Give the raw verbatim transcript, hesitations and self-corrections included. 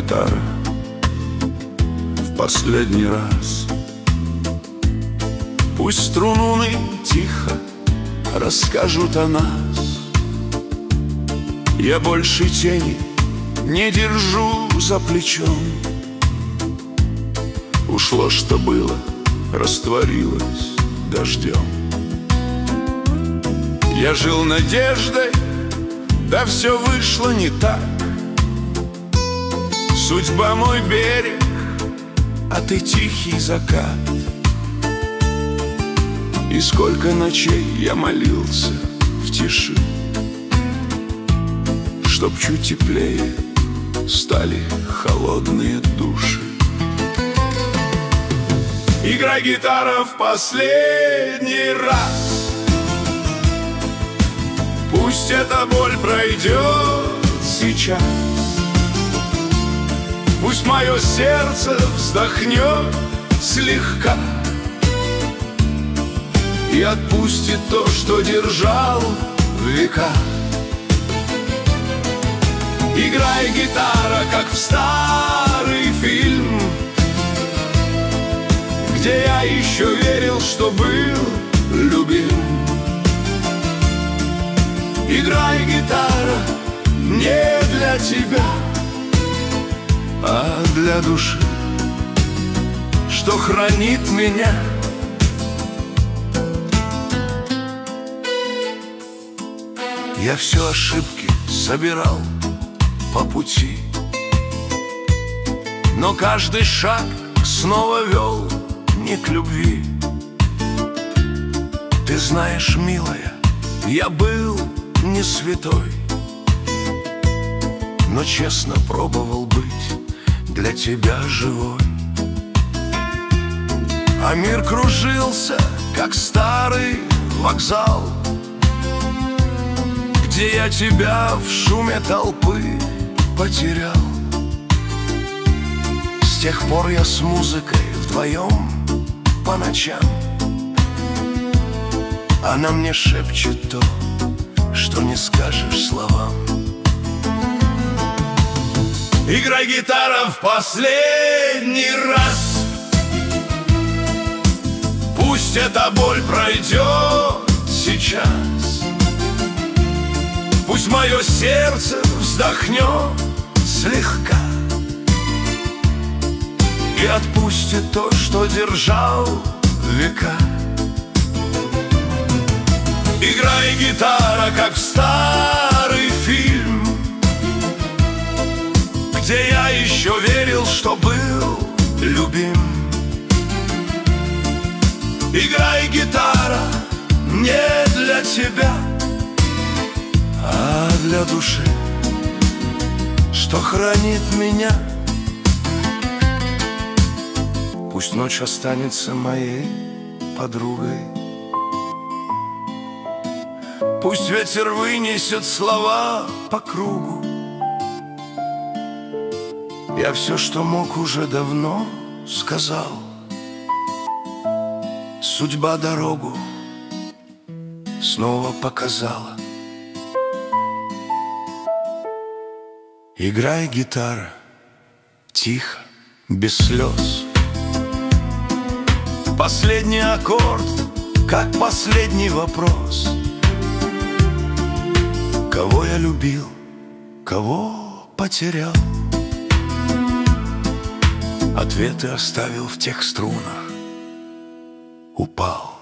гитара в последний раз. Пусть струны тихо расскажут о нас. Я больше тени не держу за плечом. Ушло, что было, растворилось дождем. Я жил надеждой, да все вышло не так. Судьба мой берег, а ты тихий закат. И сколько ночей я молился в тиши, чтоб чуть теплее стали холодные души. Играй, гитара, в последний раз. Пусть эта боль пройдет сейчас. Пусть мое сердце вздохнет слегка и отпустит то, что держал в века. Играй, гитара, как в старый фильм, где я еще верил, что был любим. Играй, гитара, не для тебя, а для души, что хранит меня. Я все ошибки собирал по пути, но каждый шаг снова вел не к любви. Ты знаешь, милая, я был не святой, но честно пробовал быть для тебя живой. А мир кружился, как старый вокзал, где я тебя в шуме толпы потерял. С тех пор я с музыкой вдвоем по ночам. Она мне шепчет то, что не скажешь словам. Играй, гитара, в последний раз. Пусть эта боль пройдет сейчас. Пусть мое сердце вздохнет слегка и отпустит то, что держал века. Играй, гитара, как в старый фильм, где я еще верил, что был любим. Играй, гитара, не для тебя, а для души, что хранит меня. Пусть ночь останется моей подругой. Пусть ветер вынесет слова по кругу. Я все, что мог, уже давно сказал. Судьба дорогу снова показала. Играй, гитара, тихо, без слез. Последний аккорд, как последний вопрос. Кого я любил, кого потерял? Ответы оставил в тех струнах, упал.